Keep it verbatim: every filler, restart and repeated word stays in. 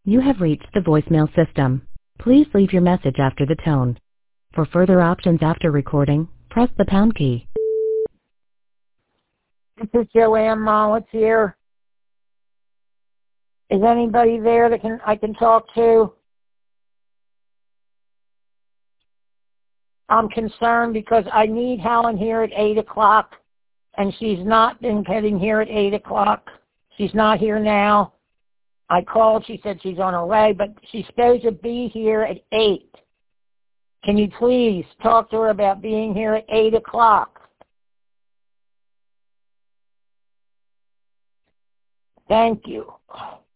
You have reached the voicemail system. Please leave your message after the tone. For further options after recording, press the pound key. This is Joanne Mollitz here. Is anybody there that can I can talk to? I'm concerned because I need Helen here at eight o'clock, and she's not been getting here at eight o'clock. She's not here now. I called. She said she's on her way, but she's supposed to be here at eight. Can you please talk to her about being here at eight o'clock? Thank you.